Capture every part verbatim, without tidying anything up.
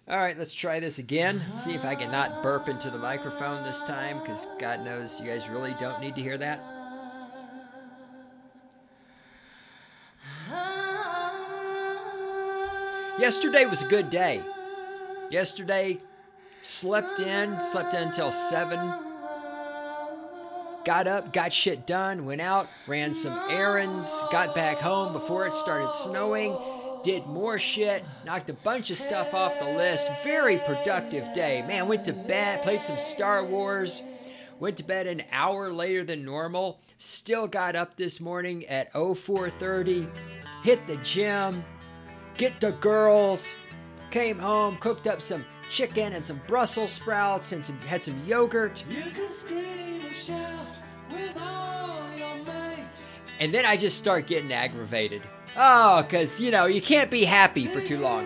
All right, let's try this again. See if I can not burp into the microphone this time, because God knows you guys really don't need to hear that. Yesterday was a good day. Yesterday, slept in, slept in until seven. Got up, got shit done, went out, ran some errands, got back home before it started snowing. Did more shit, knocked a bunch of stuff off the list. Very productive day. Man, went to bed, played some Star Wars. Went to bed an hour later than normal. Still got up this morning at oh four thirty. Hit the gym. Get the girls. Came home, cooked up some chicken and some Brussels sprouts and some had some yogurt. You can scream and shout with all your might. And then I just start getting aggravated. Oh, because, you know, you can't be happy for too long.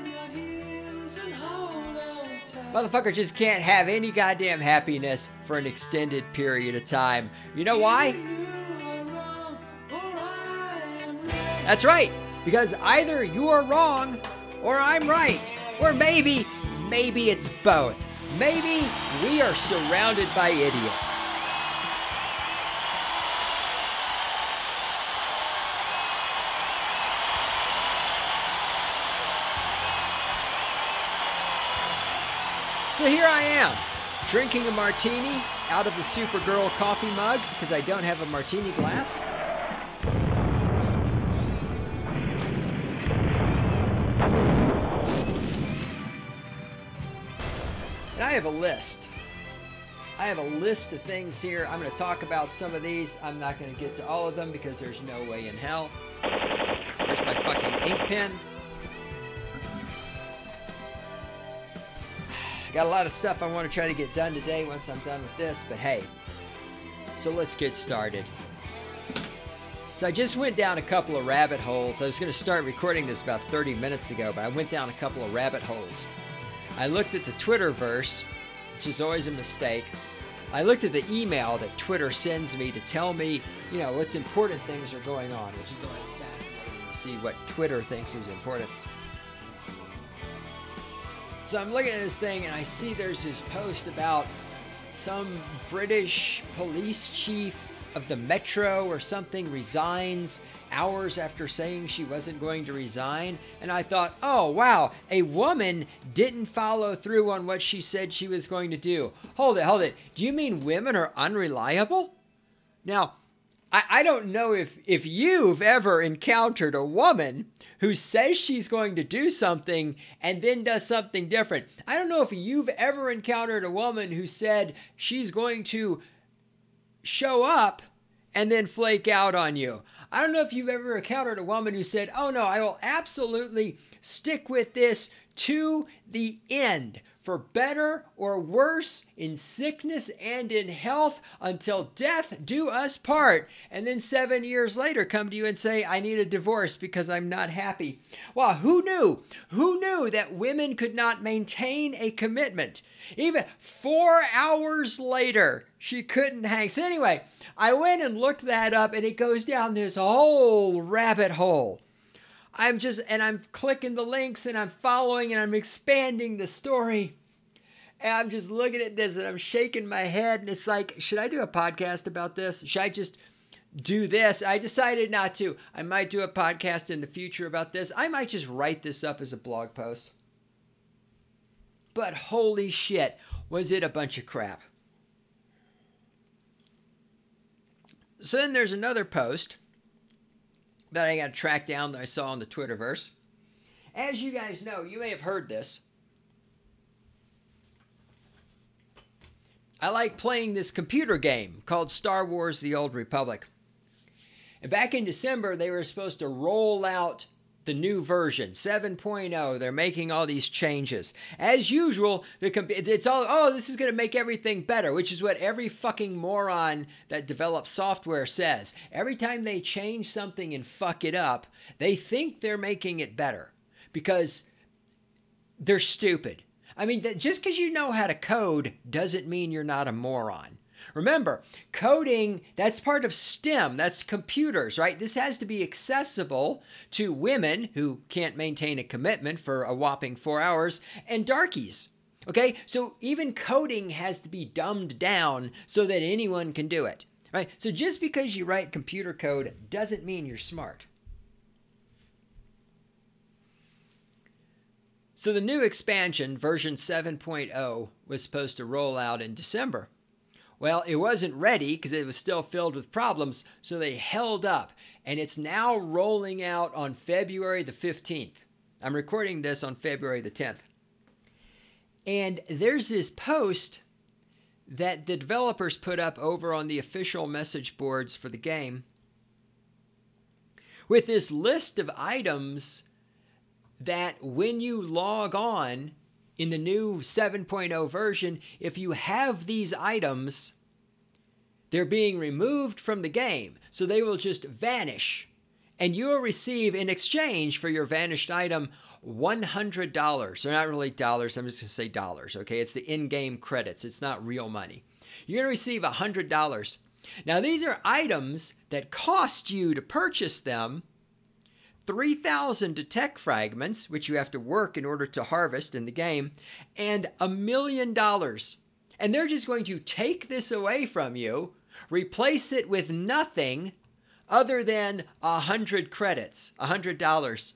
Motherfucker just can't have any goddamn happiness for an extended period of time. You know why? That's right. Because either you are wrong or I'm right. Or maybe, maybe it's both. Maybe we are surrounded by idiots. So here I am, drinking a martini out of the Supergirl coffee mug because I don't have a martini glass. And I have a list. I have a list of things here. I'm going to talk about some of these. I'm not going to get to all of them because there's no way in hell. There's my fucking ink pen. Got a lot of stuff I want to try to get done today once I'm done with this, but hey. So let's get started. So I just went down a couple of rabbit holes. I was going to start recording this about thirty minutes ago, but I went down a couple of rabbit holes. I looked at the Twitterverse, which is always a mistake. I looked at the email that Twitter sends me to tell me, you know, what's important things are going on, which is always fascinating to see what Twitter thinks is important. So I'm looking at this thing and I see there's this post about some British police chief of the Metro or something resigns hours after saying she wasn't going to resign. And I thought, oh, wow, a woman didn't follow through on what she said she was going to do. Hold it, hold it. Do you mean women are unreliable? Now, I, I don't know if, if you've ever encountered a woman who says she's going to do something and then does something different. I don't know if you've ever encountered a woman who said she's going to show up and then flake out on you. I don't know if you've ever encountered a woman who said, oh no, I will absolutely stick with this to the end, for better or worse, in sickness and in health, until death do us part. And then seven years later come to you and say, I need a divorce because I'm not happy. Well, who knew? Who knew that women could not maintain a commitment? Even four hours later, she couldn't hang. So anyway, I went and looked that up, and it goes down this whole rabbit hole. I'm just, and I'm clicking the links and I'm following and I'm expanding the story. And I'm just looking at this and I'm shaking my head. And it's like, should I do a podcast about this? Should I just do this? I decided not to. I might do a podcast in the future about this. I might just write this up as a blog post. But holy shit, was it a bunch of crap. So then there's another post that I got to track down that I saw on the Twitterverse. As you guys know, you may have heard this. I like playing this computer game called Star Wars: The Old Republic. And back in December, they were supposed to roll out the new version, seven point oh. They're making all these changes. As usual, the comp- it's all, oh, this is going to make everything better, which is what every fucking moron that develops software says. Every time they change something and fuck it up, they think they're making it better because they're stupid. I mean, just because you know how to code doesn't mean you're not a moron. Remember, coding, that's part of STEM. That's computers, right? This has to be accessible to women who can't maintain a commitment for a whopping four hours and darkies. Okay, so even coding has to be dumbed down so that anyone can do it, right? So just because you write computer code doesn't mean you're smart. So the new expansion, version seven point oh, was supposed to roll out in December. Well, it wasn't ready because it was still filled with problems, so they held up, and it's now rolling out on February the fifteenth. I'm recording this on February the tenth. And there's this post that the developers put up over on the official message boards for the game with this list of items that when you log on in the new seven point oh version, if you have these items, they're being removed from the game. So they will just vanish. And you'll receive, in exchange for your vanished item, one hundred dollars. They're not really dollars. I'm just going to say dollars, okay? It's the in-game credits. It's not real money. You're going to receive one hundred dollars. Now, these are items that cost you to purchase them three thousand detect fragments, which you have to work in order to harvest in the game, and a million dollars. And they're just going to take this away from you, replace it with nothing other than one hundred credits, one hundred dollars.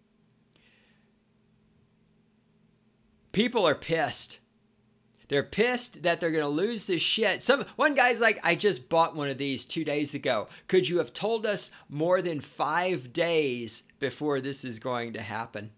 People are pissed. They're pissed that they're going to lose this shit. Some one guy's like, I just bought one of these two days ago. Could you have told us more than five days before this is going to happen?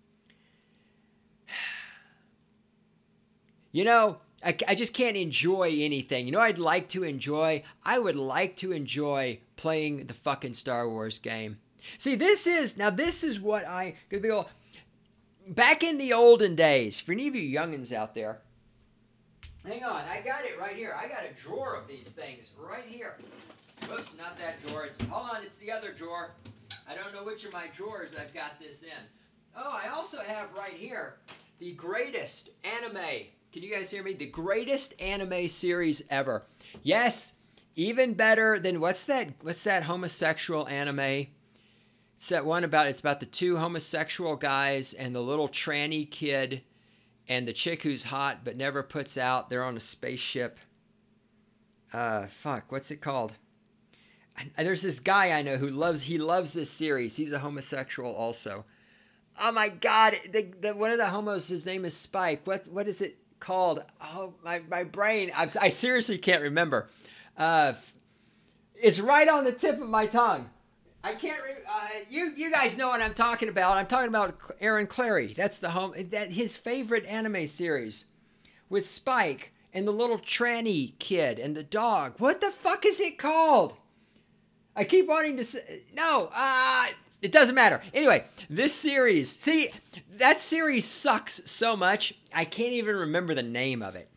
You know, I, I just can't enjoy anything. You know, I'd like to enjoy. I would like to enjoy playing the fucking Star Wars game. See, this is now. This is what I could be. All, back in the olden days, for any of you youngins out there. Hang on, I got it right here. I got a drawer of these things right here. Whoops, not that drawer. It's, hold on, it's the other drawer. I don't know which of my drawers I've got this in. Oh, I also have right here the greatest anime. Can you guys hear me? The greatest anime series ever. Yes, even better than what's that? What's that homosexual anime? It's that one about. It's about the two homosexual guys and the little tranny kid. And the chick who's hot but never puts out. They're on a spaceship. Uh, fuck, what's it called? I, there's this guy I know who loves, he loves this series. He's a homosexual also. Oh my God, the, the, one of the homos, his name is Spike. What, what is it called? Oh, my, my brain, I, I seriously can't remember. Uh, it's right on the tip of my tongue. I can't. Re- uh, you you guys know what I'm talking about. I'm talking about Aaron Clary. That's the home. That his favorite anime series, with Spike and the little tranny kid and the dog. What the fuck is it called? I keep wanting to say no. Uh, it doesn't matter. Anyway, this series. See, that series sucks so much. I can't even remember the name of it.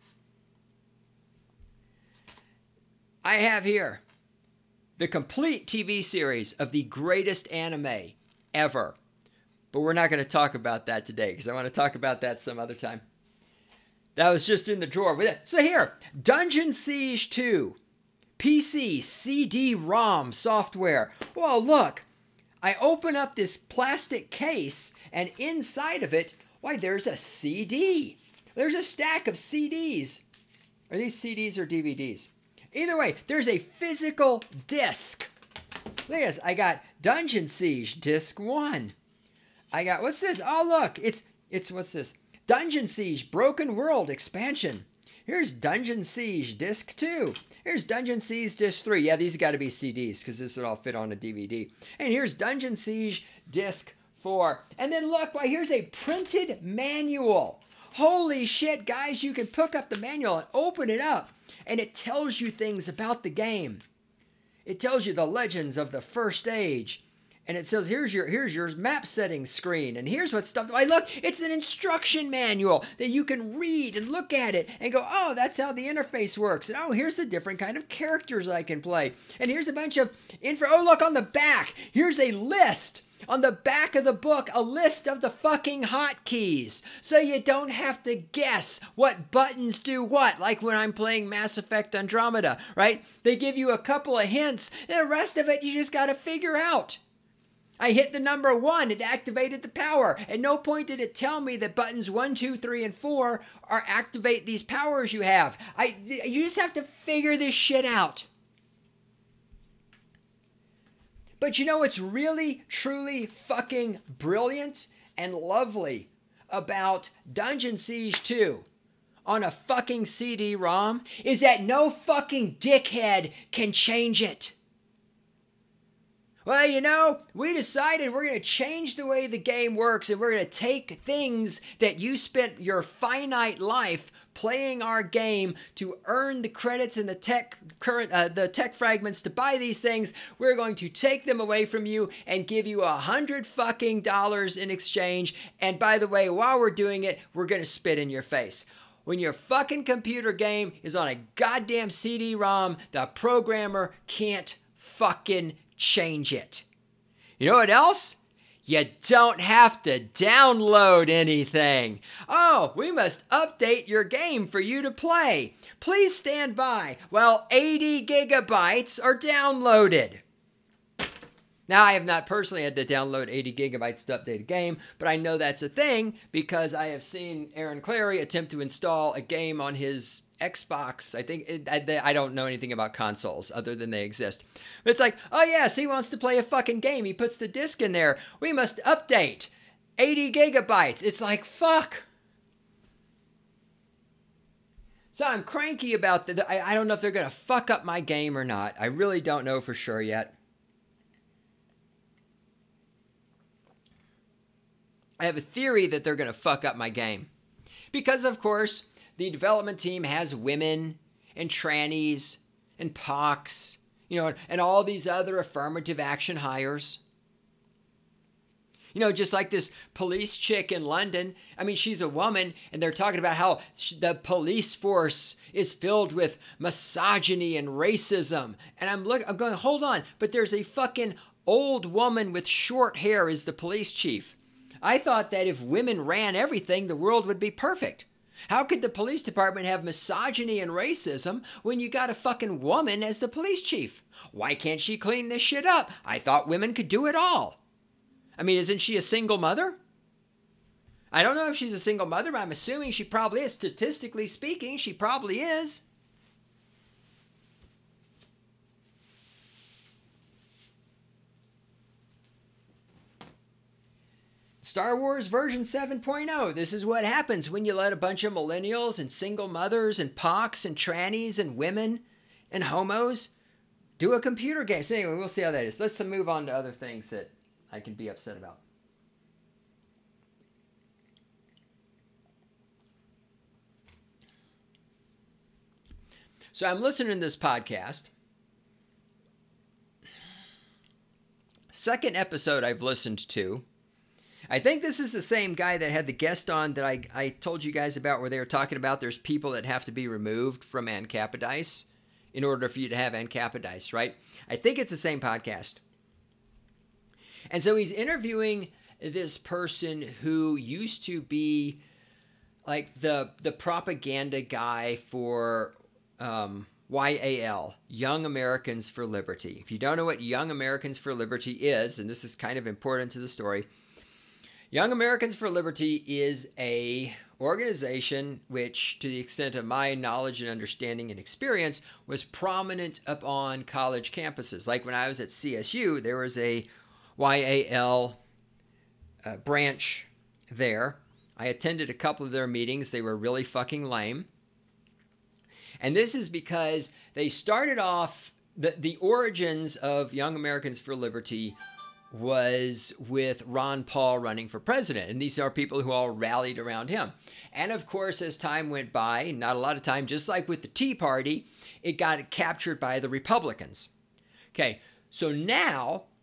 I have here the complete T V series of the greatest anime ever. But we're not going to talk about that today because I want to talk about that some other time. That was just in the drawer. So here, Dungeon Siege two. P C C D ROM software. Well, look. I open up this plastic case and inside of it, why, there's a C D. There's a stack of C Ds. Are these C Ds or D V Ds? Either way, there's a physical disc. Look at this. I got Dungeon Siege Disc one. I got, what's this? Oh, look. It's, it's what's this? Dungeon Siege Broken World Expansion. Here's Dungeon Siege Disc two. Here's Dungeon Siege Disc three. Yeah, these got to be C Ds because this would all fit on a D V D. And here's Dungeon Siege Disc four. And then look, why, here's a printed manual. Holy shit, guys. You can pick up the manual and open it up. And it tells you things about the game. It tells you the legends of the First Age And it says, here's your here's your map settings screen, and here's what stuff. I look, it's an instruction manual that you can read and look at it and go, oh, that's how the interface works. And oh, here's the different kind of characters I can play. And here's a bunch of info. Oh, look on the back. Here's a list. On the back of the book, a list of the fucking hotkeys. So you don't have to guess what buttons do what, like when I'm playing Mass Effect Andromeda, right? They give you a couple of hints, and the rest of it you just got to figure out. I hit the number one, it activated the power. At no point did it tell me that buttons one, two, three, and four are activate these powers you have. I, you just have to figure this shit out. But you know what's really, truly fucking brilliant and lovely about Dungeon Siege two on a fucking C D ROM is that no fucking dickhead can change it. Well, you know, we decided we're going to change the way the game works, and we're going to take things that you spent your finite life playing our game to earn the credits and the tech current uh, the tech fragments to buy these things. We're going to take them away from you and give you a hundred fucking dollars in exchange. And by the way, while we're doing it, we're going to spit in your face. When your fucking computer game is on a goddamn C D ROM, the programmer can't fucking change it. You know what else? You don't have to download anything. Oh, we must update your game for you to play. Please stand by while eighty gigabytes are downloaded. Now, I have not personally had to download eighty gigabytes to update a game, but I know that's a thing because I have seen Aaron Clary attempt to install a game on his Xbox. I think it, I, I don't know anything about consoles other than they exist. But it's like, oh yes, he wants to play a fucking game. He puts the disc in there. We must update eighty gigabytes. It's like, fuck. So I'm cranky about that. I, I don't know if they're going to fuck up my game or not. I really don't know for sure yet. I have a theory that they're going to fuck up my game. Because, of course, the development team has women and trannies and pox, you know, and all these other affirmative action hires. You know, just like this police chick in London. I mean, she's a woman, and they're talking about how the police force is filled with misogyny and racism. And I'm look, I'm going, hold on, but there's a fucking old woman with short hair as the police chief. I thought that if women ran everything, the world would be perfect. How could the police department have misogyny and racism when you got a fucking woman as the police chief? Why can't she clean this shit up? I thought women could do it all. I mean, isn't she a single mother? I don't know if she's a single mother, but I'm assuming she probably is. Statistically speaking, she probably is. Star Wars version seven point oh. This is what happens when you let a bunch of millennials and single mothers and pox and trannies and women and homos do a computer game. So anyway, we'll see how that is. Let's move on to other things that I can be upset about. So I'm listening to this podcast. Second episode I've listened to. I think this is the same guy that had the guest on that I, I told you guys about where they were talking about there's people that have to be removed from Ancapodice in order for you to have Ancapodice, right? I think it's the same podcast. And so he's interviewing this person who used to be like the the propaganda guy for um, Y A L, Young Americans for Liberty. If you don't know what Young Americans for Liberty is, and this is kind of important to the story, Young Americans for Liberty is a organization which, to the extent of my knowledge and understanding and experience, was prominent up on college campuses. Like when I was at C S U, there was a Y A L uh, branch there. I attended a couple of their meetings. They were really fucking lame. And this is because they started off, the, the origins of Young Americans for Liberty was with Ron Paul running for president. And these are people who all rallied around him. And of course, as time went by, not a lot of time, just like with the Tea Party, it got captured by the Republicans. Okay, so now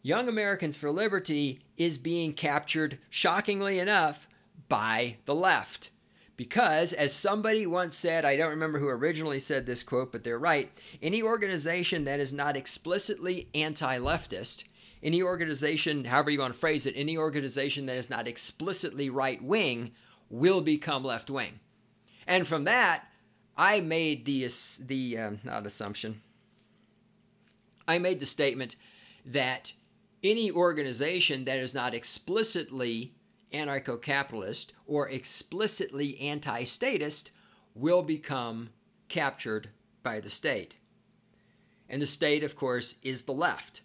Young Americans for Liberty is being captured, shockingly enough, by the left. Because, as somebody once said, I don't remember who originally said this quote, but they're right, any organization that is not explicitly anti-leftist, any organization, however you want to phrase it, any organization that is not explicitly right-wing will become left-wing. And from that, I made the, the um, not assumption, I made the statement that any organization that is not explicitly anarcho-capitalist or explicitly anti-statist will become captured by the state. And the state, of course, is the left.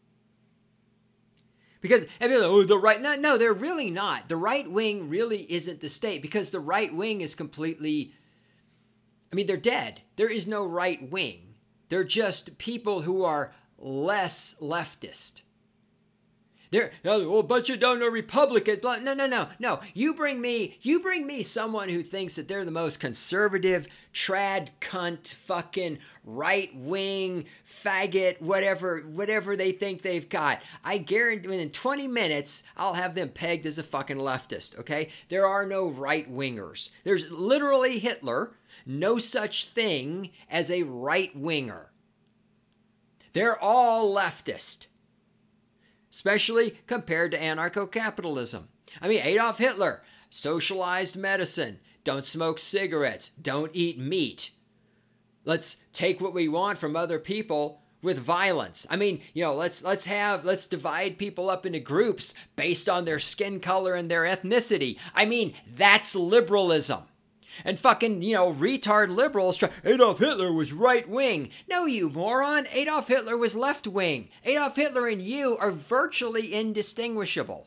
Because, I mean, oh, the right, no, no, they're really not. The right wing really isn't the state, because the right wing is completely, I mean, they're dead. There is no right wing. They're just people who are less leftist. They're, oh, but you don't know Republicans. No, no, no, no. You bring me, you bring me someone who thinks that they're the most conservative, trad, cunt, fucking right-wing, faggot, whatever, whatever they think they've got. I guarantee within twenty minutes, I'll have them pegged as a fucking leftist, okay? There are no right-wingers. There's literally Hitler, no such thing as a right-winger. They're all leftist. Especially compared to anarcho-capitalism. I mean, Adolf Hitler, socialized medicine, don't smoke cigarettes, don't eat meat. Let's take what we want from other people with violence. I mean, you know, let's let's have let's divide people up into groups based on their skin color and their ethnicity. I mean, that's liberalism. And fucking, you know, retard liberals try, Adolf Hitler was right-wing. No, you moron. Adolf Hitler was left-wing. Adolf Hitler and you are virtually indistinguishable.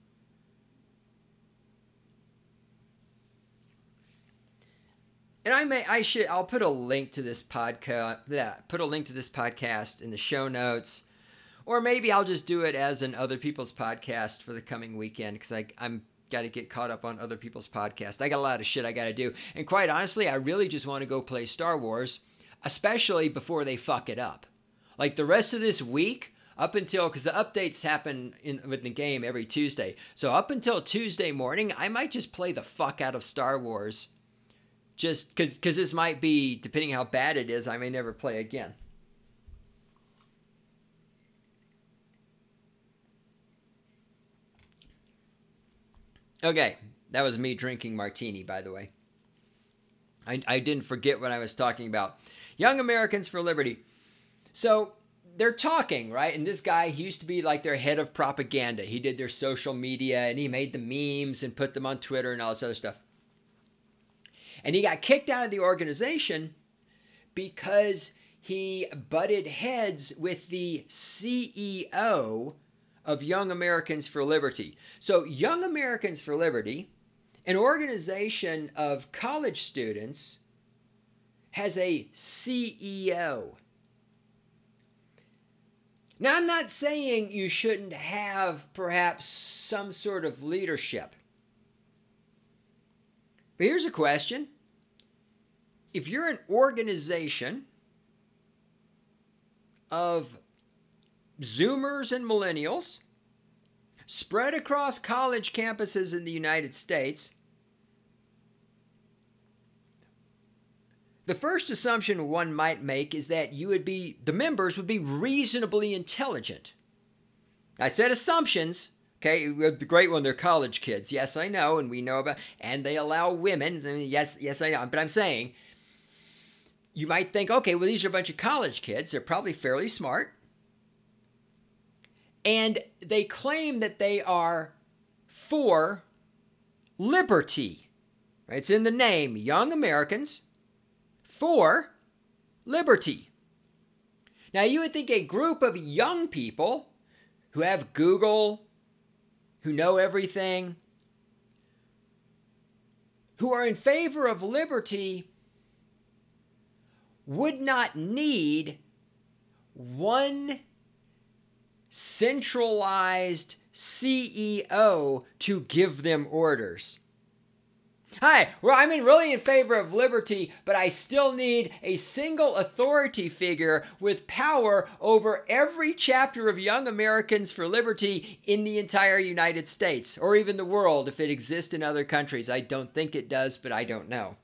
And I may, I should, I'll put a link to this podcast, yeah, put a link to this podcast in the show notes. Or maybe I'll just do it as an Other People's Podcast for the coming weekend, because I, I'm got to get caught up on other people's podcasts. I got a lot of shit I got to do. And quite honestly, I really just want to go play Star Wars, especially before they fuck it up. Like the rest of this week, up until, because the updates happen in with the game every Tuesday. So up until Tuesday morning, I might just play the fuck out of Star Wars. Just because because this might be, depending how bad it is, I may never play again. Okay, that was me drinking martini, by the way. I, I didn't forget what I was talking about. Young Americans for Liberty. So they're talking, right? And this guy, he used to be like their head of propaganda. He did their social media, and he made the memes and put them on Twitter and all this other stuff. And he got kicked out of the organization because he butted heads with the C E O of Young Americans for Liberty. So Young Americans for Liberty, an organization of college students, has a C E O. Now, I'm not saying you shouldn't have perhaps some sort of leadership. But here's a question. If you're an organization of Zoomers and millennials spread across college campuses in the United States, the first assumption one might make is that you would be, the members would be reasonably intelligent. I said assumptions. Okay, the great one, they're college kids. Yes, I know, and we know about, and they allow women. I mean, yes, yes, I know. But I'm saying, you might think, okay, well, these are a bunch of college kids. They're probably fairly smart. And they claim that they are for liberty. Right? It's in the name, Young Americans for Liberty. Now, you would think a group of young people who have Google, who know everything, who are in favor of liberty, would not need one centralized C E O to give them orders. Hi, well, I'm in really in favor of liberty, but I still need a single authority figure with power over every chapter of Young Americans for Liberty in the entire United States, or even the world if it exists in other countries. I don't think it does, but I don't know.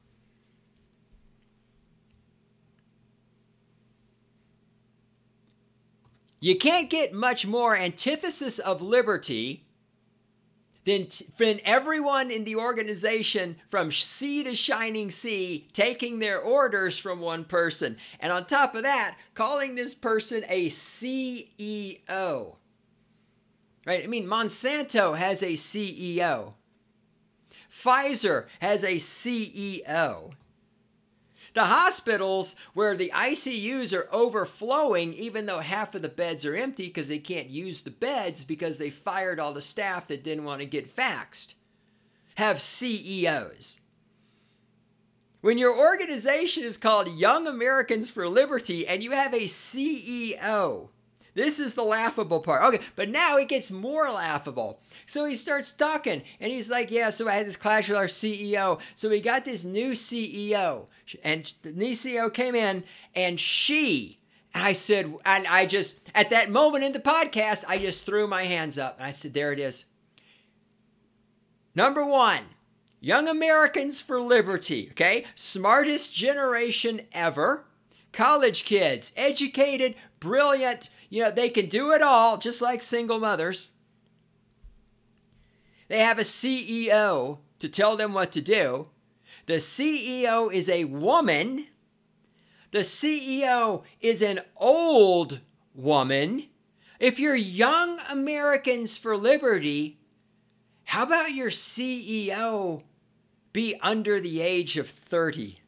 You can't get much more antithesis of liberty than, than everyone in the organization from sea to shining sea taking their orders from one person. And on top of that, calling this person a C E O. Right? I mean, Monsanto has a C E O. Pfizer has a C E O. The hospitals where the I C Us are overflowing, even though half of the beds are empty because they can't use the beds because they fired all the staff that didn't want to get faxed, have C E Os. When your organization is called Young Americans for Liberty and you have a C E O, this is the laughable part. Okay, but now it gets more laughable. So he starts talking, and he's like, yeah, so I had this clash with our C E O. So we got this new C E O, and the new C E O came in, and she, I said, and I just, at that moment in the podcast, I just threw my hands up, and I said, there it is. Number one, Young Americans for Liberty, okay? Smartest generation ever. College kids, educated, brilliant, you know, they can do it all, just like single mothers. They have a C E O to tell them what to do. The C E O is a woman. The C E O is an old woman. If you're Young Americans for Liberty, how about your C E O be under the age of thirty?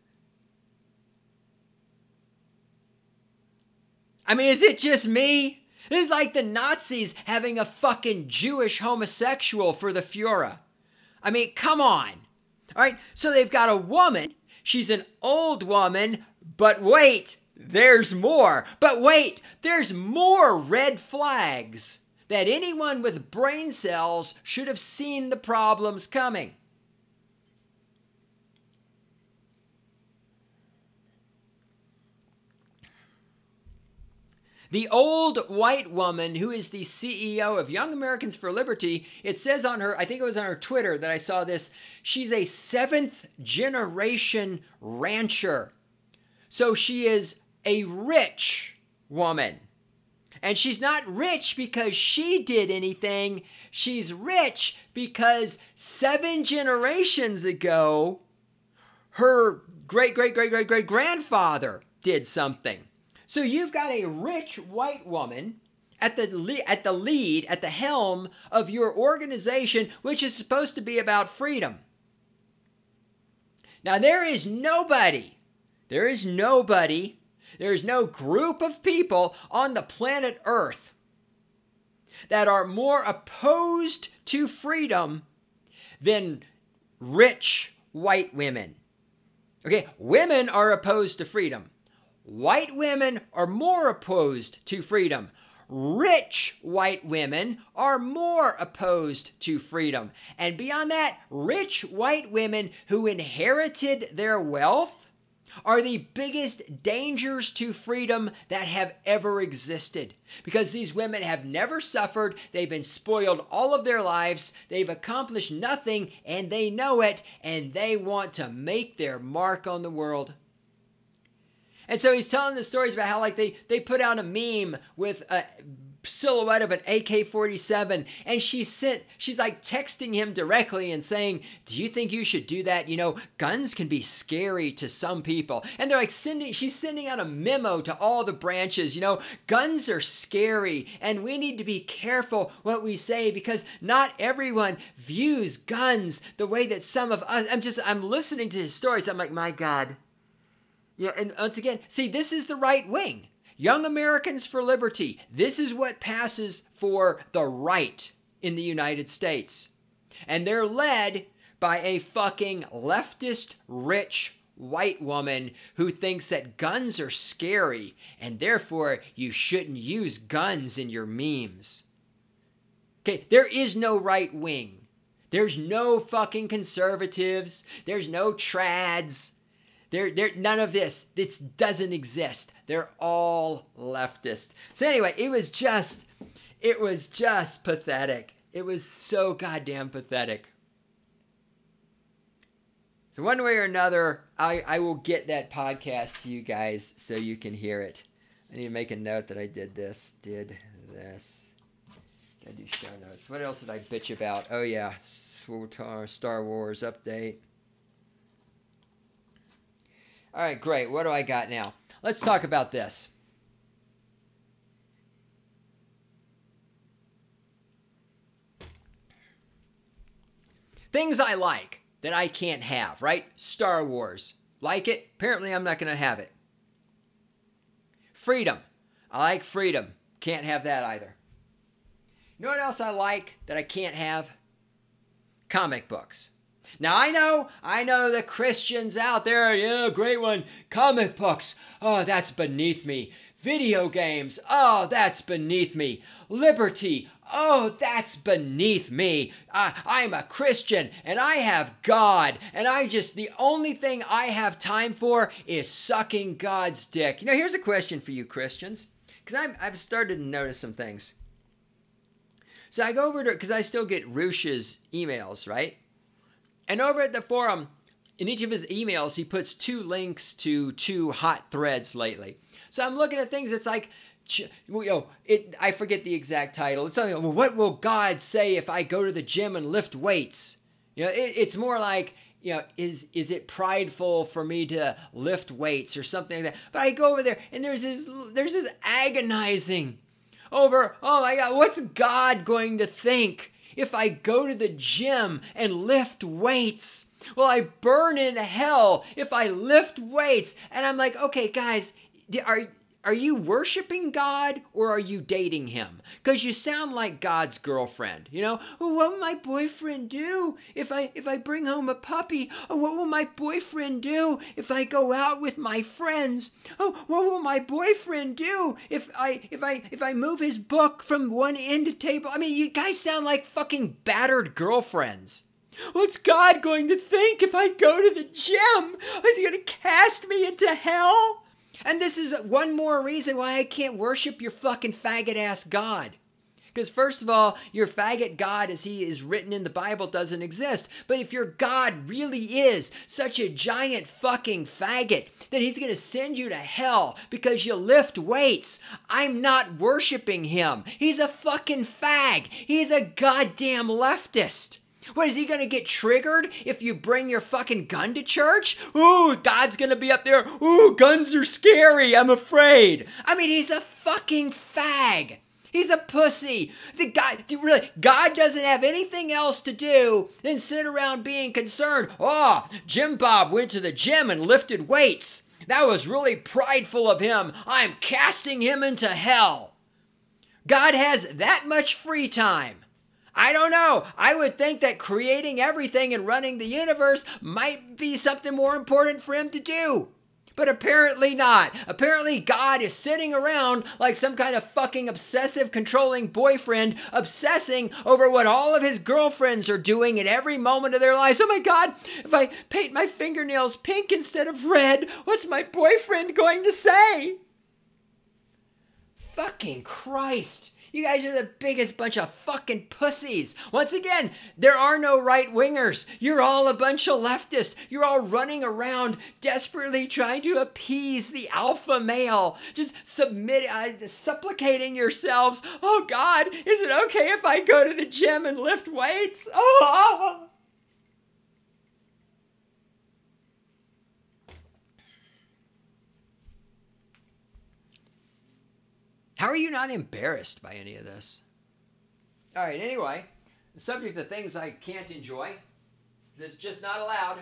I mean, is it just me? This is like the Nazis having a fucking Jewish homosexual for the Führer. I mean, come on. All right, so they've got a woman. She's an old woman, but wait, there's more. But wait, there's more red flags that anyone with brain cells should have seen the problems coming. The old white woman who is the C E O of Young Americans for Liberty, it says on her, I think it was on her Twitter that I saw this, she's a seventh generation rancher. So she is a rich woman. And she's not rich because she did anything. She's rich because seven generations ago, her great, great, great, great, great grandfather did something. So you've got a rich white woman at the le- at the lead, at the helm of your organization, which is supposed to be about freedom. Now there is nobody, there is nobody, there is no group of people on the planet Earth that are more opposed to freedom than rich white women. Okay, women are opposed to freedom. White women are more opposed to freedom. Rich white women are more opposed to freedom. And beyond that, rich white women who inherited their wealth are the biggest dangers to freedom that have ever existed. Because these women have never suffered, they've been spoiled all of their lives, they've accomplished nothing, and they know it, and they want to make their mark on the world. And so he's telling the stories about how like they, they put out a meme with a silhouette of an A K forty-seven, and she sent, she's like texting him directly and saying, do you think you should do that? You know, guns can be scary to some people. And they're like sending, she's sending out a memo to all the branches, you know, guns are scary and we need to be careful what we say because not everyone views guns the way that some of us, I'm just, I'm listening to his stories. I'm like, my God. Yeah, and once again, see, this is the right wing. Young Americans for Liberty. This is what passes for the right in the United States. And they're led by a fucking leftist, rich white woman who thinks that guns are scary and therefore you shouldn't use guns in your memes. Okay, there is no right wing. There's no fucking conservatives. There's no trads. There, there, none of this. This doesn't exist. They're all leftist. So anyway, it was just, it was just pathetic. It was so goddamn pathetic. So one way or another, I, I will get that podcast to you guys so you can hear it. I need to make a note that I did this, did this. Gotta do show notes. What else did I bitch about? Oh yeah, Star Wars update. All right, great. What do I got now? Let's talk about this. Things I like that I can't have, right? Star Wars. Like it? Apparently I'm not going to have it. Freedom. I like freedom. Can't have that either. You know what else I like that I can't have? Comic books. Now I know, I know the Christians out there, yeah, great one. Comic books. Oh, that's beneath me. Video games. Oh, that's beneath me. Liberty. Oh, that's beneath me. I, I'm a Christian and I have God. And I just, the only thing I have time for is sucking God's dick. You know, here's a question for you Christians. Because I've, I've started to notice some things. So I go over to, because I still get Rush's emails, right? And over at the forum, in each of his emails, he puts two links to two hot threads lately. So I'm looking at things that's like, you know, it, I forget the exact title. It's something, well, what will God say if I go to the gym and lift weights? You know, it, it's more like, you know, is is it prideful for me to lift weights or something like that? But I go over there and there's this, there's this agonizing over, oh my God, what's God going to think if I go to the gym and lift weights? Well, I burn in hell if I lift weights. And I'm like, okay, guys, are are you worshiping God or are you dating him? Because you sound like God's girlfriend. You know, oh, what will my boyfriend do if I if I bring home a puppy? Oh, what will my boyfriend do if I go out with my friends? Oh, what will my boyfriend do if I if I if I move his book from one end of the table? I mean, you guys sound like fucking battered girlfriends. What's God going to think if I go to the gym? Is he going to cast me into hell? And this is one more reason why I can't worship your fucking faggot-ass God. Because first of all, your faggot God as he is written in the Bible doesn't exist. But if your God really is such a giant fucking faggot that he's going to send you to hell because you lift weights, I'm not worshiping him. He's a fucking fag. He's a goddamn leftist. What, is he going to get triggered if you bring your fucking gun to church? Ooh, God's going to be up there. Ooh, guns are scary. I'm afraid. I mean, he's a fucking fag. He's a pussy. The God, really, God doesn't have anything else to do than sit around being concerned. Oh, Jim Bob went to the gym and lifted weights. That was really prideful of him. I'm casting him into hell. God has that much free time. I don't know. I would think that creating everything and running the universe might be something more important for him to do. But apparently not. Apparently God is sitting around like some kind of fucking obsessive controlling boyfriend obsessing over what all of his girlfriends are doing at every moment of their lives. Oh my God, if I paint my fingernails pink instead of red, what's my boyfriend going to say? Fucking Christ. You guys are the biggest bunch of fucking pussies. Once again, there are no right-wingers. You're all a bunch of leftists. You're all running around desperately trying to appease the alpha male. Just submit, uh, supplicating yourselves. Oh God, is it okay if I go to the gym and lift weights? Oh. How are you not embarrassed by any of this? All right, anyway, the subject of things I can't enjoy. It's just not allowed.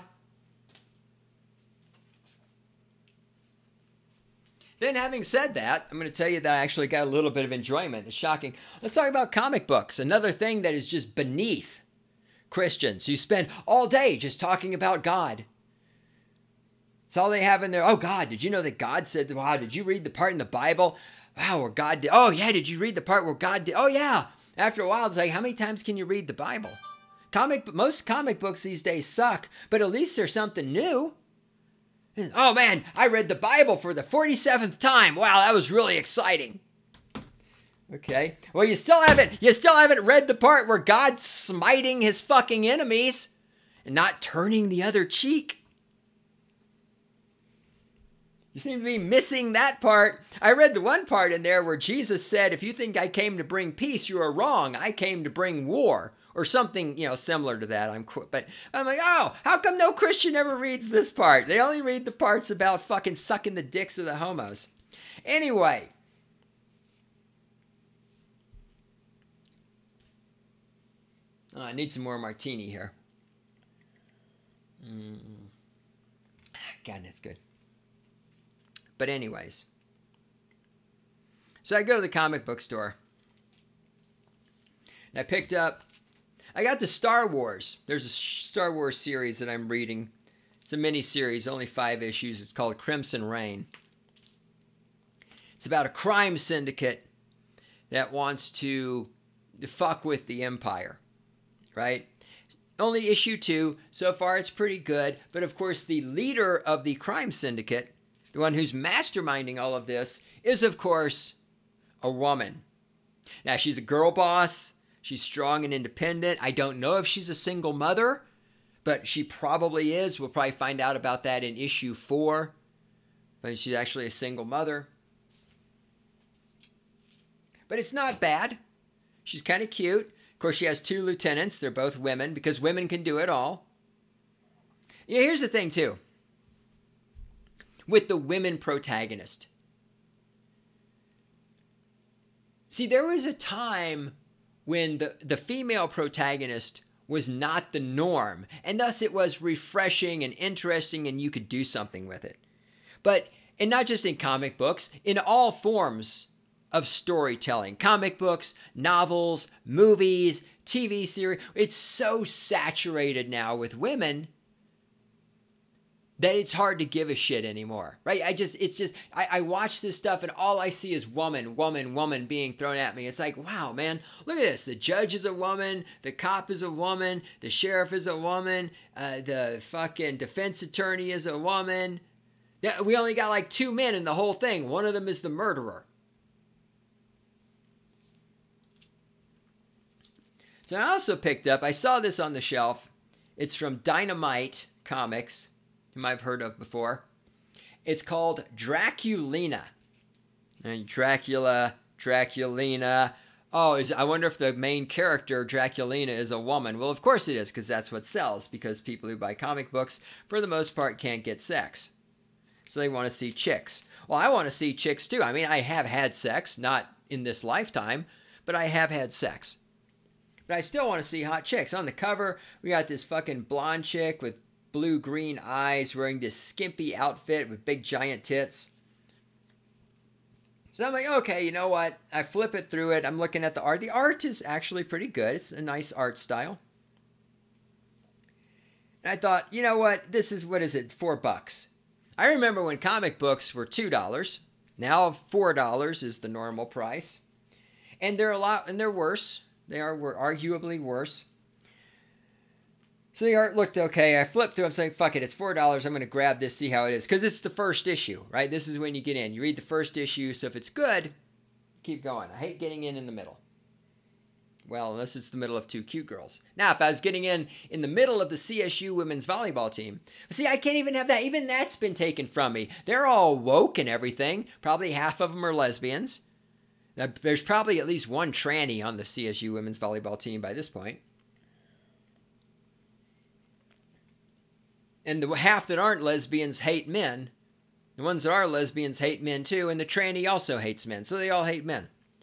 Then having said that, I'm going to tell you that I actually got a little bit of enjoyment. It's shocking. Let's talk about comic books. Another thing that is just beneath Christians. You spend all day just talking about God. It's all they have in there. Oh, God, did you know that God said, wow, did you read the part in the Bible? Wow, where God did. Oh, yeah, did you read the part where God did? Oh, yeah. After a while, it's like, how many times can you read the Bible? Comic, most comic books these days suck, but at least there's something new. Oh man, I read the Bible for the forty-seventh time. Wow, that was really exciting. Okay. Well, you still haven't you still haven't read the part where God's smiting his fucking enemies and not turning the other cheek. You seem to be missing that part. I read the one part in there where Jesus said, if you think I came to bring peace, you are wrong. I came to bring war. Or something, you know, similar to that. I'm, but I'm like, oh, how come no Christian ever reads this part? They only read the parts about fucking sucking the dicks of the homos. Anyway. Oh, I need some more martini here. Mm. God, that's good. But anyways. So I go to the comic book store. And I picked up, I got the Star Wars. There's a Star Wars series that I'm reading. It's a mini-series, only five issues. It's called Crimson Reign. It's about a crime syndicate that wants to fuck with the Empire. Right? Only issue two. So far, it's pretty good. But of course, the leader of the crime syndicate, the one who's masterminding all of this, is of course a woman. Now, she's a girl boss. She's strong and independent. I don't know if she's a single mother, but she probably is. We'll probably find out about that in issue four. But she's actually a single mother. But it's not bad. She's kind of cute. Of course, she has two lieutenants. They're both women because women can do it all. Yeah, here's the thing, too. With the women protagonist. See, there was a time when the, the female protagonist was not the norm, and thus it was refreshing and interesting, and you could do something with it. But, and not just in comic books, in all forms of storytelling. Comic books, novels, movies, T V series. It's so saturated now with women that it's hard to give a shit anymore, right? I just, it's just, I, I watch this stuff and all I see is woman, woman, woman being thrown at me. It's like, wow, man, look at this. The judge is a woman. The cop is a woman. The sheriff is a woman. Uh, the fucking defense attorney is a woman. Yeah, we only got like two men in the whole thing. One of them is the murderer. So I also picked up, I saw this on the shelf. It's from Dynamite Comics, whom I've heard of before. It's called Draculina. And Dracula, Draculina. Oh, is, I wonder if the main character, Draculina, is a woman. Well, of course it is, because that's what sells. Because people who buy comic books, for the most part, can't get sex. So they want to see chicks. Well, I want to see chicks too. I mean, I have had sex, not in this lifetime, but I have had sex. But I still want to see hot chicks. On the cover, we got this fucking blonde chick with blue-green eyes wearing this skimpy outfit with big giant tits. So I'm like, okay, you know what? I flip it through it. I'm looking at the art. The art is actually pretty good. It's a nice art style. And I thought, you know what? This is, what is it? Four bucks. I remember when comic books were two dollars. Now four dollars is the normal price. And they're a lot, and they're worse. They are were arguably worse. So the art looked okay. I flipped through. I'm saying, fuck it. It's four dollars. I'm going to grab this, see how it is. Because it's the first issue, right? This is when you get in. You read the first issue. So if it's good, keep going. I hate getting in in the middle. Well, unless it's the middle of two cute girls. Now, if I was getting in in the middle of the C S U women's volleyball team. See, I can't even have that. Even that's been taken from me. They're all woke and everything. Probably half of them are lesbians. There's probably at least one tranny on the C S U women's volleyball team by this point. And the half that aren't lesbians hate men. The ones that are lesbians hate men too. And the tranny also hates men. So they all hate men.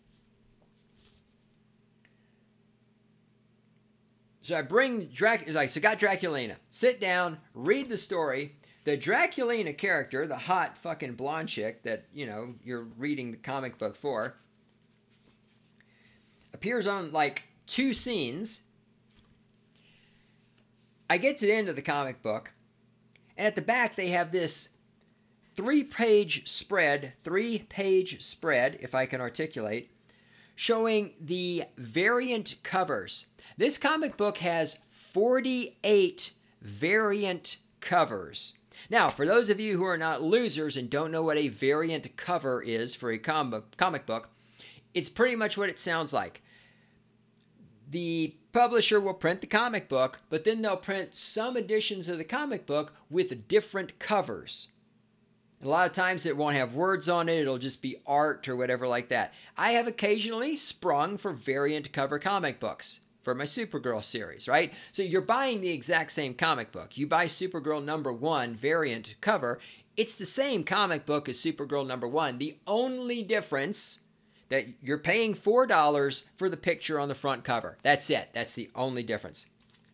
So I bring Drac... Like, so got Draculina. Sit down. Read the story. The Draculina character, the hot fucking blonde chick that, you know, you're reading the comic book for, appears on like two scenes. I get to the end of the comic book, and at the back they have this three-page spread, three-page spread, if I can articulate, showing the variant covers. This comic book has forty-eight variant covers. Now, for those of you who are not losers and don't know what a variant cover is for a comic book, it's pretty much what it sounds like. The publisher will print the comic book, but then they'll print some editions of the comic book with different covers. A lot of times it won't have words on it, it'll just be art or whatever like that. I have occasionally sprung for variant cover comic books for my Supergirl series, right? So you're buying the exact same comic book. You buy Supergirl number one variant cover, it's the same comic book as Supergirl number one. The only difference that you're paying four dollars for the picture on the front cover. That's it. That's the only difference.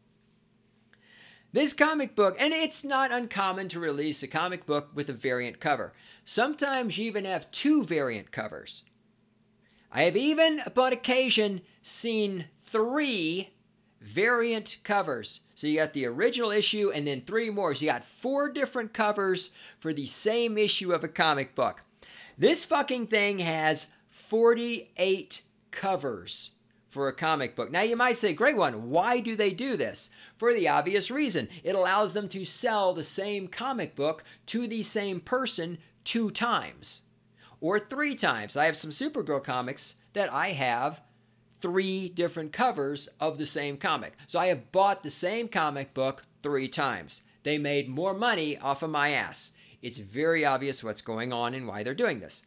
This comic book, and it's not uncommon to release a comic book with a variant cover. Sometimes you even have two variant covers. I have even, upon occasion, seen three variant covers. So you got the original issue and then three more. So you got four different covers for the same issue of a comic book. This fucking thing has forty-eight covers for a comic book. Now you might say, great one, why do they do this? For the obvious reason. It allows them to sell the same comic book to the same person two times. Or three times. I have some Supergirl comics that I have three different covers of the same comic. So I have bought the same comic book three times. They made more money off of my ass. It's very obvious what's going on and why they're doing this.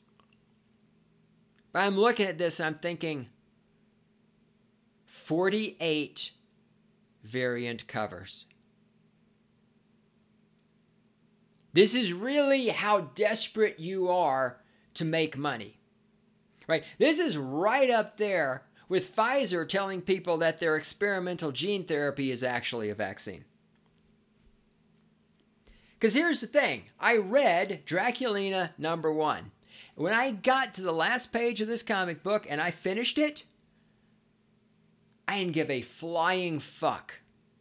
But I'm looking at this and I'm thinking, forty-eight variant covers. This is really how desperate you are to make money. Right? This is right up there with Pfizer telling people that their experimental gene therapy is actually a vaccine. Because here's the thing. I read Draculina number one. When I got to the last page of this comic book and I finished it, I didn't give a flying fuck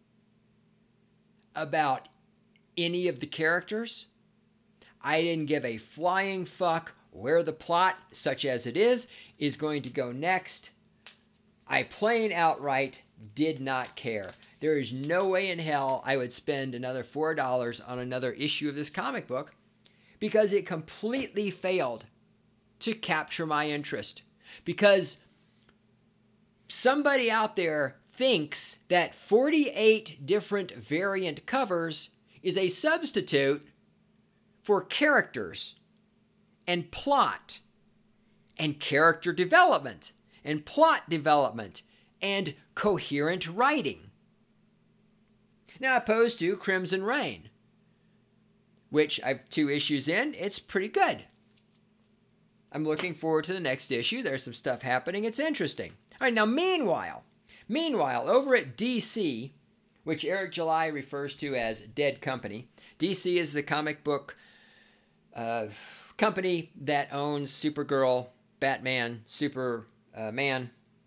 about any of the characters. I didn't give a flying fuck where the plot, such as it is, is going to go next. I plain outright did not care. There is no way in hell I would spend another four dollars on another issue of this comic book because it completely failed to capture my interest. Because somebody out there thinks that forty-eight different variant covers is a substitute for characters and plot and character development and plot development and coherent writing. Now, opposed to Crimson Reign, which I have two issues in, it's pretty good. I'm looking forward to the next issue. There's some stuff happening. It's interesting. All right, now meanwhile, meanwhile, over at D C, which Eric July refers to as Dead Company, D C is the comic book uh, company that owns Supergirl, Batman, Superman.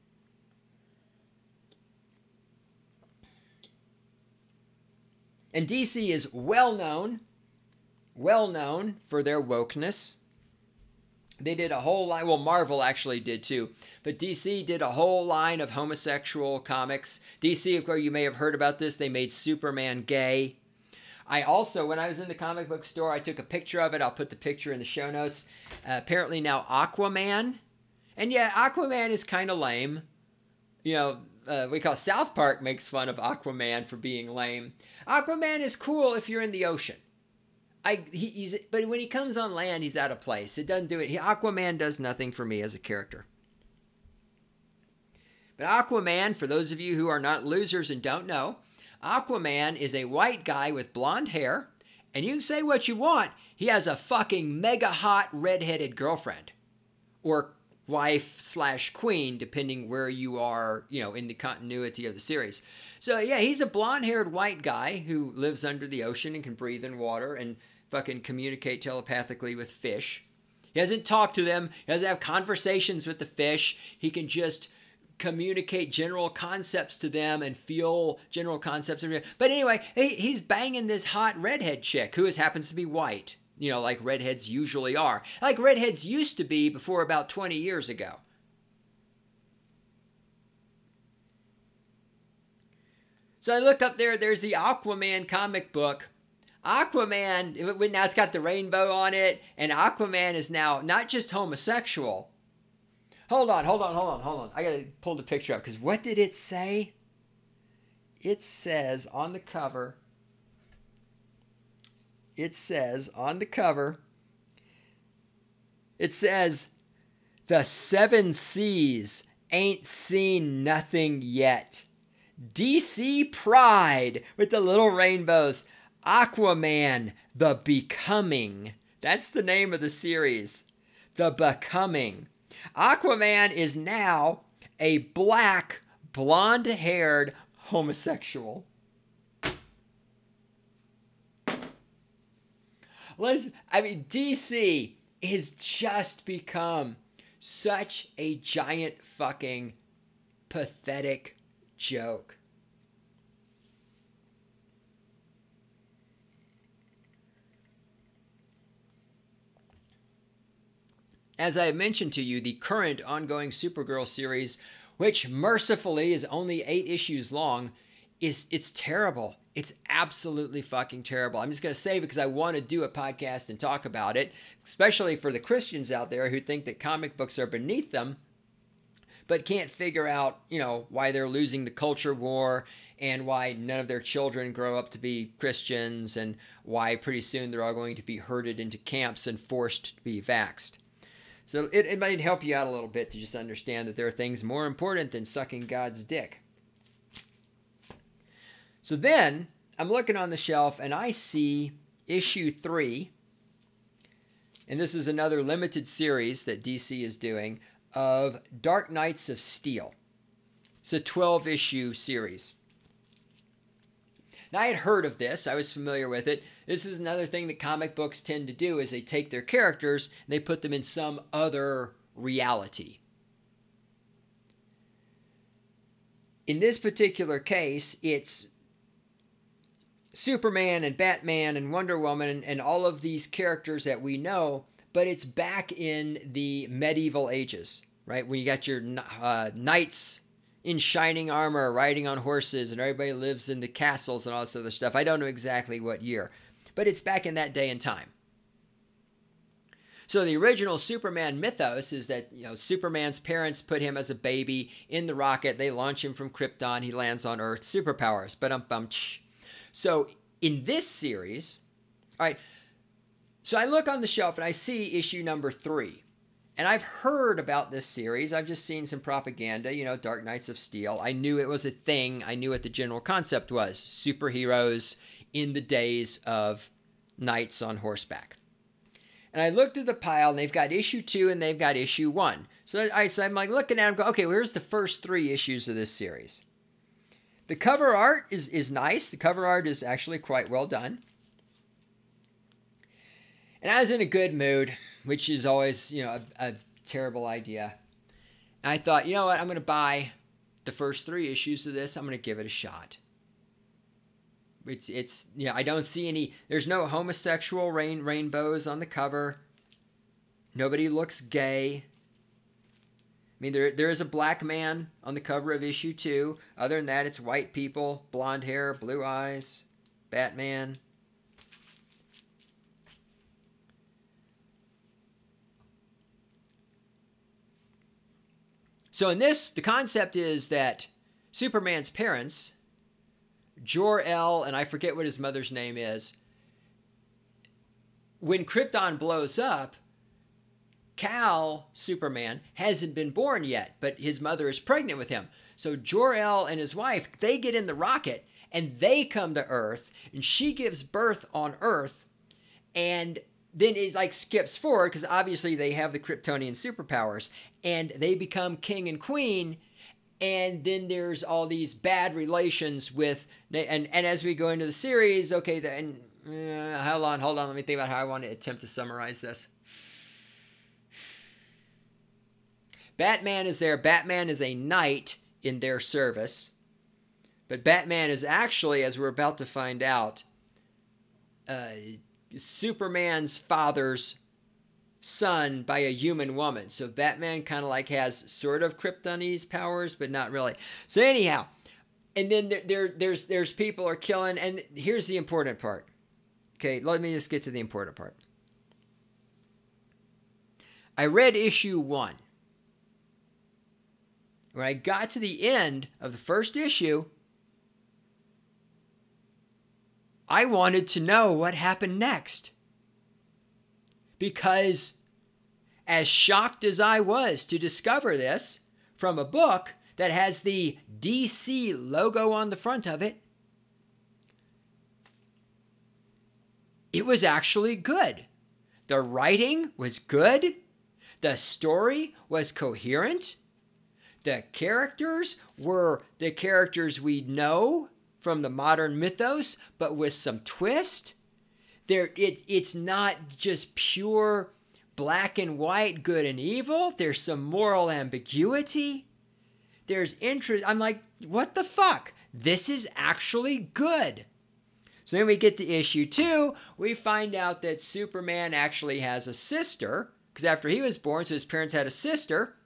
And D C is well known, well known for their wokeness. They did a whole line, well, Marvel actually did too, but D C did a whole line of homosexual comics. D C, of course, you may have heard about this. They made Superman gay. I also, when I was in the comic book store, I took a picture of it. I'll put the picture in the show notes. Uh, apparently now Aquaman. And yeah, Aquaman is kind of lame. You know, uh, we call South Park makes fun of Aquaman for being lame. Aquaman is cool if you're in the ocean. I he, he's but when he comes on land, he's out of place. It doesn't do it. He, Aquaman does nothing for me as a character. But Aquaman, for those of you who are not losers and don't know, Aquaman is a white guy with blonde hair, and you can say what you want. He has a fucking mega hot redheaded girlfriend, or wife slash queen, depending where you are, you know, in the continuity of the series. So yeah, he's a blonde-haired white guy who lives under the ocean and can breathe in water and fucking communicate telepathically with fish. He doesn't talk to them. He doesn't have conversations with the fish. He can just communicate general concepts to them and feel general concepts. But anyway, he, he's banging this hot redhead chick who is, happens to be white. You know, like redheads usually are. Like redheads used to be before about twenty years ago. So I look up there, there's the Aquaman comic book. Aquaman, now it's got the rainbow on it, and Aquaman is now not just homosexual. Hold on, hold on, hold on, hold on. I gotta pull the picture up, because what did it say? It says on the cover, it says on the cover, it says, the seven seas ain't seen nothing yet. D C Pride with the little rainbows. Aquaman, The Becoming. That's the name of the series. The Becoming. Aquaman is now a black, blonde-haired homosexual. Let's, I mean, D C has just become such a giant fucking pathetic joke. As I mentioned to you, the current ongoing Supergirl series, which mercifully is only eight issues long, is it's terrible. It's absolutely fucking terrible. I'm just going to save it because I want to do a podcast and talk about it, especially for the Christians out there who think that comic books are beneath them, but can't figure out, you know, why they're losing the culture war and why none of their children grow up to be Christians and why pretty soon they're all going to be herded into camps and forced to be vaxxed. So it, it might help you out a little bit to just understand that there are things more important than sucking God's dick. So then I'm looking on the shelf and I see issue three. And this is another limited series that D C is doing of Dark Knights of Steel. It's a twelve issue series. Now, I had heard of this. I was familiar with it. This is another thing that comic books tend to do is they take their characters and they put them in some other reality. In this particular case, it's Superman and Batman and Wonder Woman and, and all of these characters that we know, but it's back in the medieval ages, right? When you got your uh, knights in shining armor, riding on horses, and everybody lives in the castles and all this other stuff. I don't know exactly what year, but it's back in that day and time. So the original Superman mythos is that, you know, Superman's parents put him as a baby in the rocket. They launch him from Krypton. He lands on Earth. Superpowers. Ba-dum-bum. So in this series, all right, so I look on the shelf and I see issue number three. And I've heard about this series. I've just seen some propaganda, you know, Dark Knights of Steel. I knew it was a thing. I knew what the general concept was. Superheroes in the days of knights on horseback. And I looked at the pile, and they've got issue two, and they've got issue one. So, I, so I'm like looking at them, go, okay, well, here's the first three issues of this series. The cover art is, is nice. The cover art is actually quite well done. And I was in a good mood, which is always, you know, a, a terrible idea. And I thought, you know what, I'm going to buy the first three issues of this. I'm going to give it a shot. It's, it's, yeah, I don't see any, there's no homosexual rain, rainbows on the cover. Nobody looks gay. I mean, there there is a black man on the cover of issue two. Other than that, it's white people, blonde hair, blue eyes, Batman. So in this, the concept is that Superman's parents, Jor-El, and I forget what his mother's name is, when Krypton blows up, Kal, Superman, hasn't been born yet, but his mother is pregnant with him. So Jor-El and his wife, they get in the rocket, and they come to Earth, and she gives birth on Earth, and then it like skips forward, because obviously they have the Kryptonian superpowers, and they become king and queen, and then there's all these bad relations with, and, and as we go into the series, okay, then, uh, hold on, hold on, let me think about how I want to attempt to summarize this. Batman is there. Batman is a knight in their service. But Batman is actually, as we're about to find out, uh, Superman's father's son by a human woman. So Batman kind of like has sort of Kryptonese powers, but not really. So anyhow, and then there, there there's there's people are killing, and here's the important part. Okay, let me just get to the important part. I read issue one. When I got to the end of the first issue, I wanted to know what happened next. Because as shocked as I was to discover this from a book that has the D C logo on the front of it, it was actually good. The writing was good. The story was coherent. The characters were the characters we know from the modern mythos, but with some twist. There, it, it's not just pure black and white, good and evil. There's some moral ambiguity. There's interest. I'm like, what the fuck? This is actually good. So then we get to issue two. We find out that Superman actually has a sister, because after he was born, so his parents had a sister.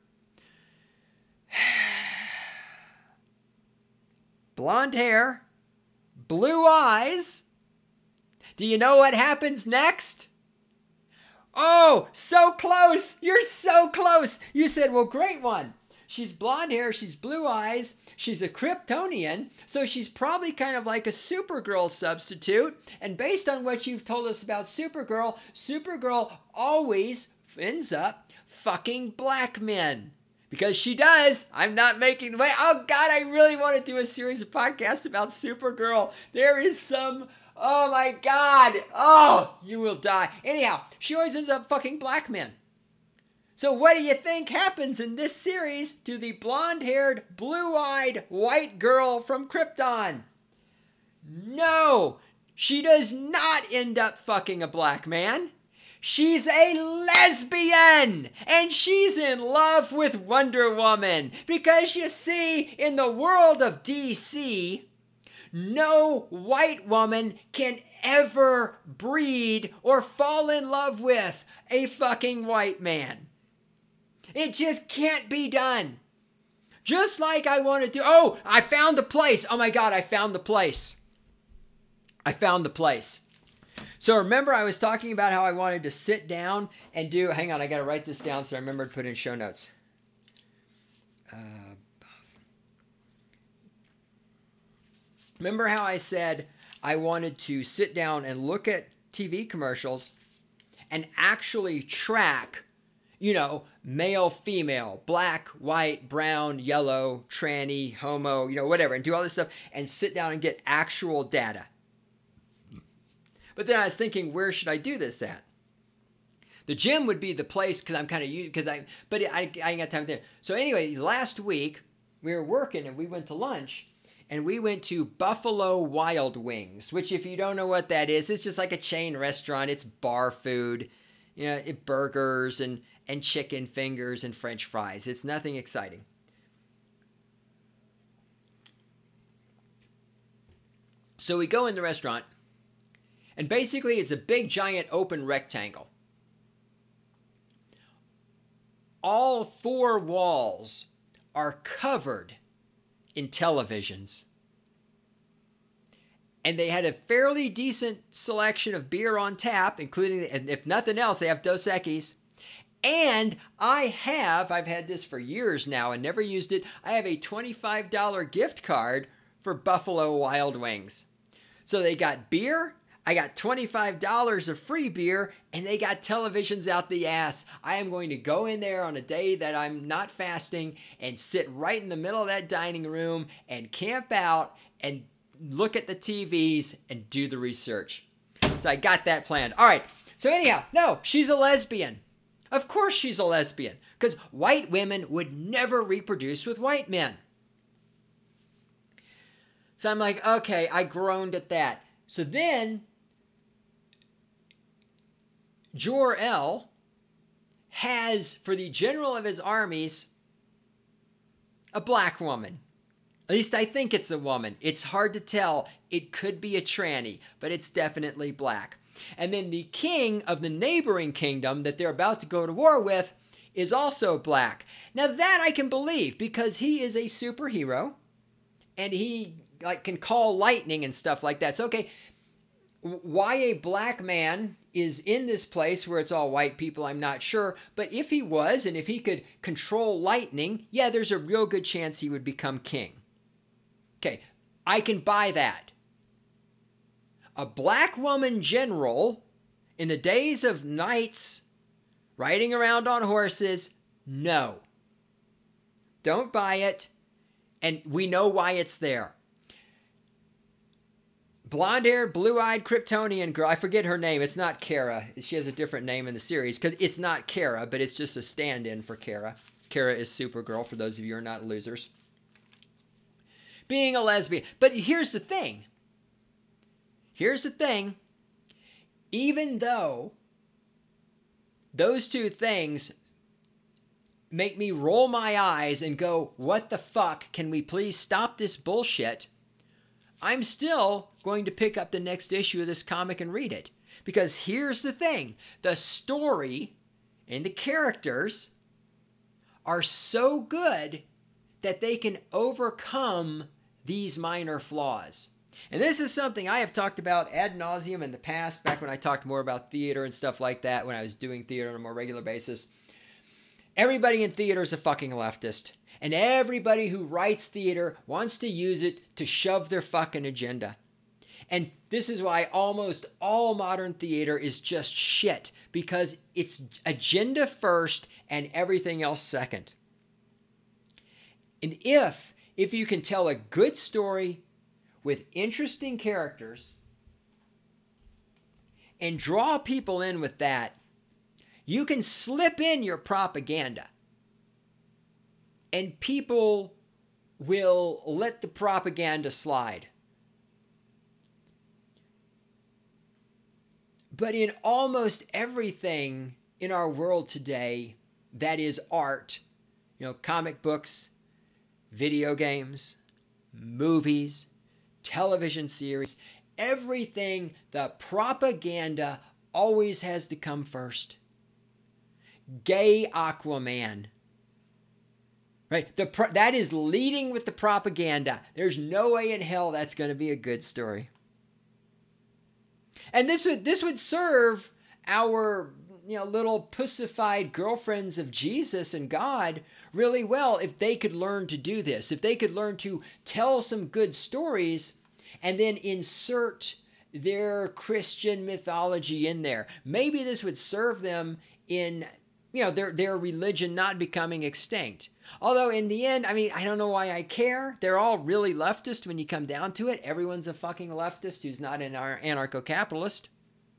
Blonde hair, blue eyes. Do you know what happens next? Oh, so close. You're so close. You said, well, great one. She's blonde hair, she's blue eyes, she's a Kryptonian, so she's probably kind of like a Supergirl substitute. And based on what you've told us about Supergirl, Supergirl always ends up fucking black men. Because she does. I'm not making... Wait, oh God, I really want to do a series of podcasts about Supergirl. There is some... Oh my God. Oh, you will die. Anyhow, she always ends up fucking black men. So what do you think happens in this series to the blonde-haired, blue-eyed white girl from Krypton? No, she does not end up fucking a black man. She's a lesbian, and she's in love with Wonder Woman. Because you see, in the world of D C, no white woman can ever breed or fall in love with a fucking white man. It just can't be done. Just like I want to do... Oh, I found the place. Oh my God, I found the place. I found the place. So remember I was talking about how I wanted to sit down and do... Hang on, I got to write this down so I remember to put in show notes. Uh, remember how I said I wanted to sit down and look at T V commercials and actually track, you know, male, female, black, white, brown, yellow, tranny, homo, you know, whatever, and do all this stuff and sit down and get actual data. But then I was thinking, where should I do this at? The gym would be the place because I'm kind of used, because I, but I, I ain't got time there. So anyway, last week we were working and we went to lunch and we went to Buffalo Wild Wings, which if you don't know what that is, it's just like a chain restaurant. It's bar food, you know, it, burgers and, and chicken fingers and French fries. It's nothing exciting. So we go in the restaurant. And basically, it's a big, giant, open rectangle. All four walls are covered in televisions. And they had a fairly decent selection of beer on tap, including, if nothing else, they have Dos Equis. And I have, I've had this for years now and never used it, I have a twenty-five dollars gift card for Buffalo Wild Wings. So they got beer, I got twenty-five dollars of free beer, and they got televisions out the ass. I am going to go in there on a day that I'm not fasting and sit right in the middle of that dining room and camp out and look at the T Vs and do the research. So I got that planned. All right. So anyhow, no, she's a lesbian. Of course she's a lesbian, because white women would never reproduce with white men. So I'm like, okay, I groaned at that. So then Jor-El has, for the general of his armies, a black woman. At least I think it's a woman. It's hard to tell. It could be a tranny, but it's definitely black. And then the king of the neighboring kingdom that they're about to go to war with is also black. Now that I can believe, because he is a superhero, and he like can call lightning and stuff like that. So, okay, why a black man is in this place where it's all white people, I'm not sure. But if he was, and if he could control lightning, yeah, there's a real good chance he would become king. Okay, I can buy that. A black woman general in the days of knights riding around on horses, no. Don't buy it. And we know why it's there. Blonde-haired, blue-eyed Kryptonian girl. I forget her name. It's not Kara. She has a different name in the series because it's not Kara, but it's just a stand-in for Kara. Kara is Supergirl, for those of you who are not losers. Being a lesbian. But here's the thing. Here's the thing. Even though those two things make me roll my eyes and go, what the fuck? Can we please stop this bullshit? I'm still going to pick up the next issue of this comic and read it. Because here's the thing. The story and the characters are so good that they can overcome these minor flaws. And this is something I have talked about ad nauseum in the past, back when I talked more about theater and stuff like that, when I was doing theater on a more regular basis. Everybody in theater is a fucking leftist. And everybody who writes theater wants to use it to shove their fucking agenda. And this is why almost all modern theater is just shit, because it's agenda first and everything else second. And if, if you can tell a good story with interesting characters and draw people in with that, you can slip in your propaganda. And people will let the propaganda slide. But in almost everything in our world today that is art, you know, comic books, video games, movies, television series, everything, the propaganda always has to come first. Gay Aquaman. Right? The pro- that is leading with the propaganda. There's no way in hell that's going to be a good story. And this would this would serve our, you know, little pussified girlfriends of Jesus and God really well if they could learn to do this. If they could learn to tell some good stories and then insert their Christian mythology in there. Maybe this would serve them in, you know, their their religion not becoming extinct. Although in the end, I mean, I don't know why I care. They're all really leftist when you come down to it. Everyone's a fucking leftist who's not an anarcho-capitalist.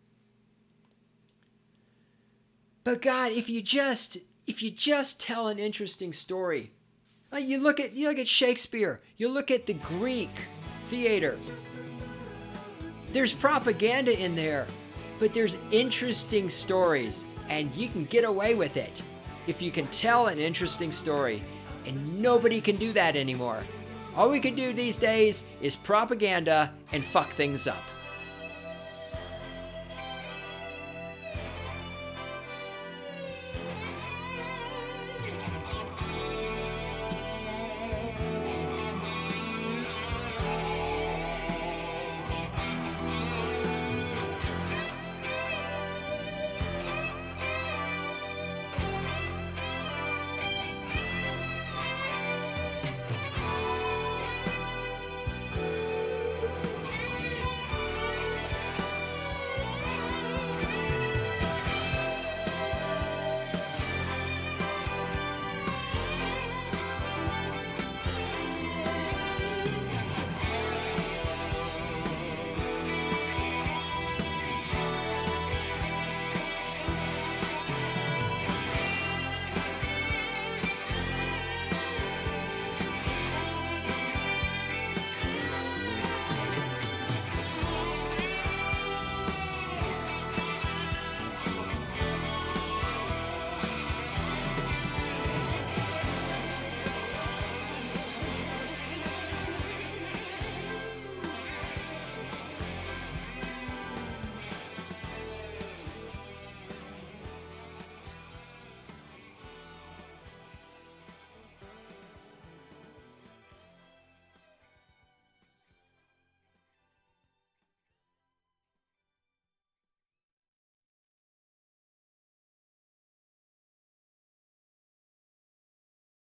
But God, if you just if you just tell an interesting story, like you look at you look at Shakespeare, you look at the Greek theater. There's propaganda in there, but there's interesting stories, and you can get away with it if you can tell an interesting story. And nobody can do that anymore. All we can do these days is propaganda and fuck things up.